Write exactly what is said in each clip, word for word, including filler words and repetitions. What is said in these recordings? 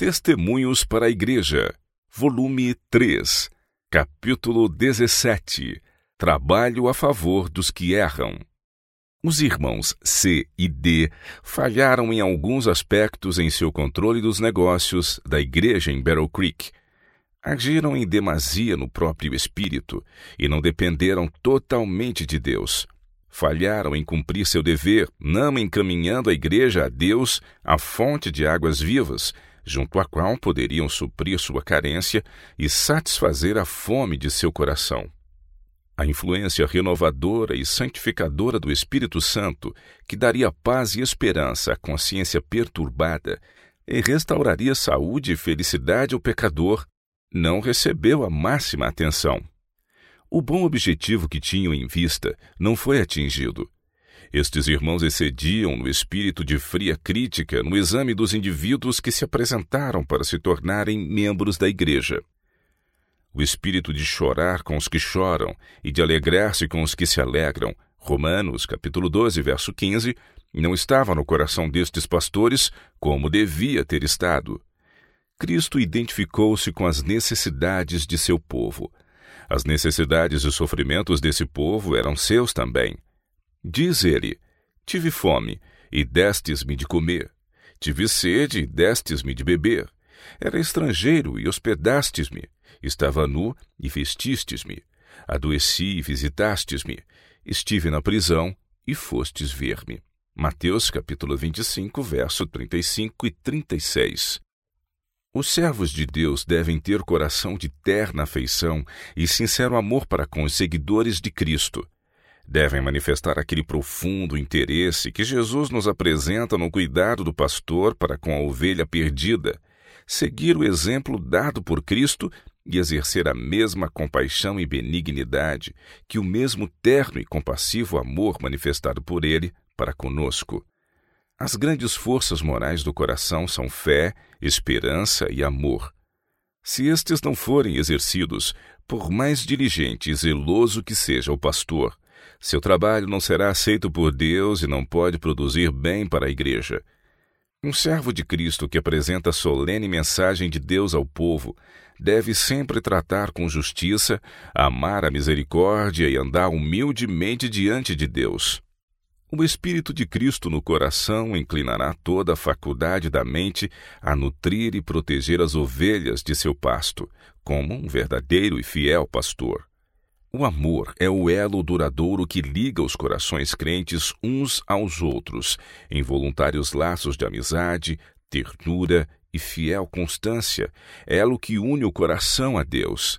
Testemunhos para a Igreja, volume três, capítulo dezessete, Trabalho a favor dos que erram. Os irmãos C e D falharam em alguns aspectos em seu controle dos negócios da igreja em Battle Creek. Agiram em demasia no próprio espírito e não dependeram totalmente de Deus. Falharam em cumprir seu dever, não encaminhando a igreja a Deus, a fonte de águas vivas, junto à qual poderiam suprir sua carência e satisfazer a fome de seu coração. A influência renovadora e santificadora do Espírito Santo, que daria paz e esperança à consciência perturbada e restauraria saúde e felicidade ao pecador, não recebeu a máxima atenção. O bom objetivo que tinham em vista não foi atingido. Estes irmãos excediam no espírito de fria crítica no exame dos indivíduos que se apresentaram para se tornarem membros da igreja. O espírito de chorar com os que choram e de alegrar-se com os que se alegram, Romanos capítulo doze, verso quinze, não estava no coração destes pastores como devia ter estado. Cristo identificou-se com as necessidades de seu povo. As necessidades e sofrimentos desse povo eram seus também. Diz ele: tive fome, e destes-me de comer. Tive sede, e destes-me de beber. Era estrangeiro, e hospedastes-me. Estava nu, e vestistes-me. Adoeci, e visitastes-me. Estive na prisão, e fostes ver-me. Mateus capítulo vinte e cinco, verso trinta e cinco e trinta e seis. Os servos de Deus devem ter coração de terna afeição e sincero amor para com os seguidores de Cristo. Devem manifestar aquele profundo interesse que Jesus nos apresenta no cuidado do pastor para com a ovelha perdida, seguir o exemplo dado por Cristo e exercer a mesma compaixão e benignidade que o mesmo terno e compassivo amor manifestado por Ele para conosco. As grandes forças morais do coração são fé, esperança e amor. Se estes não forem exercidos, por mais diligente e zeloso que seja o pastor, seu trabalho não será aceito por Deus e não pode produzir bem para a igreja. Um servo de Cristo que apresenta a solene mensagem de Deus ao povo deve sempre tratar com justiça, amar a misericórdia e andar humildemente diante de Deus. O Espírito de Cristo no coração inclinará toda a faculdade da mente a nutrir e proteger as ovelhas de seu pasto, como um verdadeiro e fiel pastor. O amor é o elo duradouro que liga os corações crentes uns aos outros, em voluntários laços de amizade, ternura e fiel constância, elo que une o coração a Deus.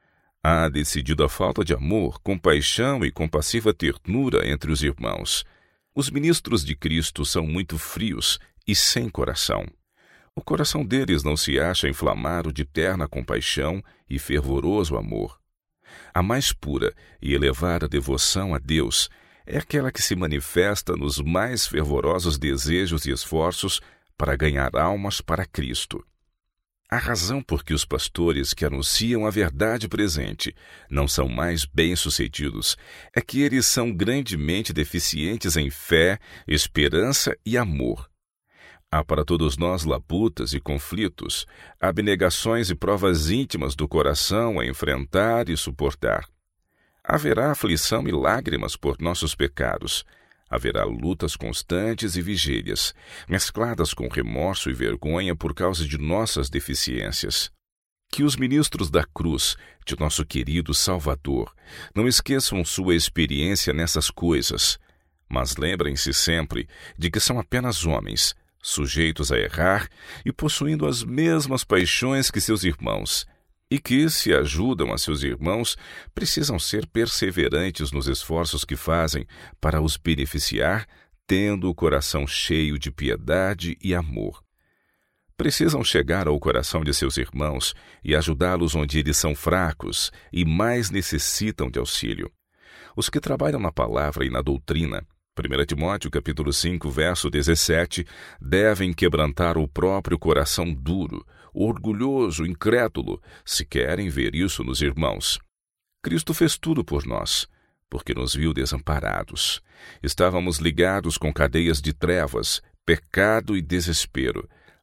Há decidida falta de amor, compaixão e compassiva ternura entre os irmãos. Os ministros de Cristo são muito frios e sem coração. O coração deles não se acha inflamado de terna compaixão e fervoroso amor. A mais pura e elevada devoção a Deus é aquela que se manifesta nos mais fervorosos desejos e esforços para ganhar almas para Cristo. A razão por que os pastores que anunciam a verdade presente não são mais bem-sucedidos é que eles são grandemente deficientes em fé, esperança e amor. Há para todos nós labutas e conflitos, abnegações e provas íntimas do coração a enfrentar e suportar. Haverá aflição e lágrimas por nossos pecados. Haverá lutas constantes e vigílias, mescladas com remorso e vergonha por causa de nossas deficiências. Que os ministros da cruz, de nosso querido Salvador, não esqueçam sua experiência nessas coisas, mas lembrem-se sempre de que são apenas homens, sujeitos a errar e possuindo as mesmas paixões que seus irmãos, e que, se ajudam a seus irmãos, precisam ser perseverantes nos esforços que fazem para os beneficiar, tendo o coração cheio de piedade e amor. Precisam chegar ao coração de seus irmãos e ajudá-los onde eles são fracos e mais necessitam de auxílio. Os que trabalham na palavra e na doutrina, primeiro Timóteo capítulo cinco, verso dezessete, devem quebrantar o próprio coração duro, orgulhoso, incrédulo, se querem ver isso nos irmãos. Cristo fez tudo por nós, porque nos viu desamparados. Estávamos ligados com cadeias de trevas, pecado e desespero,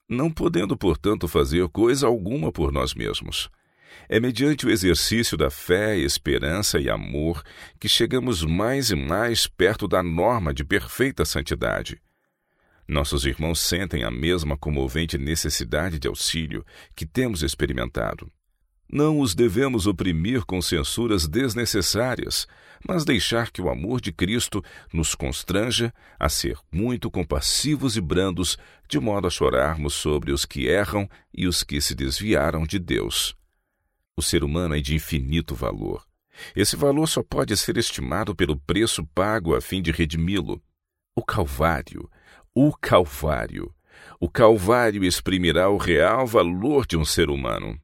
não podendo, portanto, fazer coisa alguma por nós mesmos. É mediante o exercício da fé, esperança e amor que chegamos mais e mais perto da norma de perfeita santidade. Nossos irmãos sentem a mesma comovente necessidade de auxílio que temos experimentado. Não os devemos oprimir com censuras desnecessárias, mas deixar que o amor de Cristo nos constranja a ser muito compassivos e brandos, de modo a chorarmos sobre os que erram e os que se desviaram de Deus. O ser humano é de infinito valor. Esse valor só pode ser estimado pelo preço pago a fim de redimi-lo. O Calvário, o Calvário. O Calvário exprimirá o real valor de um ser humano.